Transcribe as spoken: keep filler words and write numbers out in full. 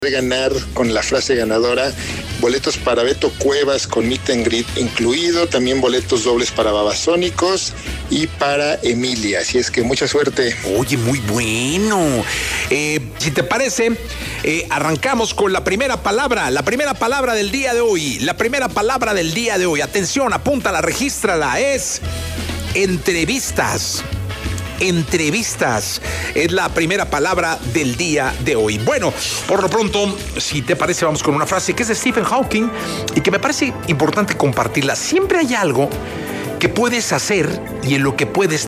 de ganar con la frase ganadora boletos para Beto Cuevas con Meet and Greet incluido, también boletos dobles para Babasónicos y para Emilia, así es que mucha suerte. Oye, muy bueno. Eh, si te parece, eh, arrancamos con la primera palabra, la primera palabra del día de hoy, la primera palabra del día de hoy, atención, apúntala, regístrala, es entrevistas. Entrevistas es la primera palabra del día de hoy. Bueno, por lo pronto, si te parece, vamos con una frase que es de Stephen Hawking y que me parece importante compartirla. Siempre hay algo que puedes hacer y en lo que puedes